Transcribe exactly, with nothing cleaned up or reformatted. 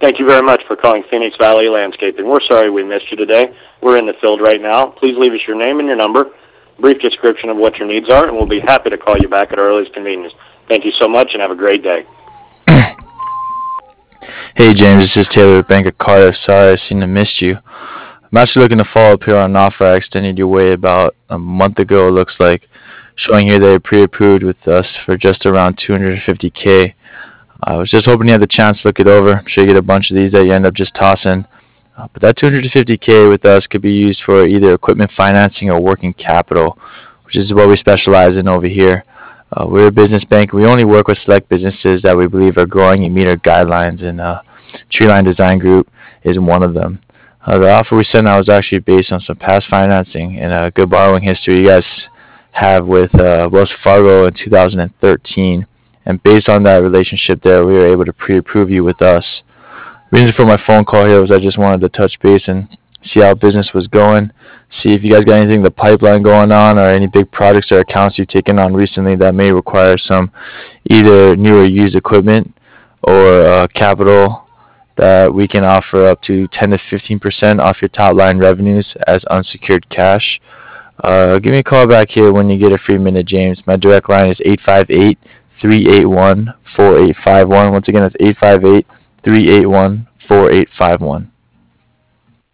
Thank you very much for calling Phoenix Valley Landscaping. We're sorry we missed you today. We're in the field right now. Please leave us your name and your number, brief description of what your needs are, and we'll be happy to call you back at our earliest convenience. Thank you so much and have a great day. Hey James, this is Taylor with Bank of Cardiff. Sorry I seem to missed you. I'm actually looking to follow up here on an offer I extended your way about a month ago, it looks like, showing here that you're pre-approved with us for just around two hundred fifty K. I was just hoping you had the chance to look it over. I'm sure you get a bunch of these that you end up just tossing. Uh, but that two hundred fifty K with us could be used for either equipment financing or working capital, which is what we specialize in over here. Uh, we're a business bank. We only work with select businesses that we believe are growing and meet our guidelines, and uh, Treeline Design Group is one of them. Uh, the offer we sent out was actually based on some past financing and a good borrowing history you guys have with uh, Wells Fargo in two thousand thirteen. And based on that relationship there, we were able to pre-approve you with us. The reason for my phone call here was I just wanted to touch base and see how business was going, see if you guys got anything in the pipeline going on or any big projects or accounts you've taken on recently that may require some either new or used equipment or uh, capital that we can offer up to ten to fifteen percent off your top line revenues as unsecured cash. Uh, give me a call back here when you get a free minute, James. My direct line is eight five eight, three eight one, four eight five one. Once again, that's eight five eight, three eight one, four eight five one.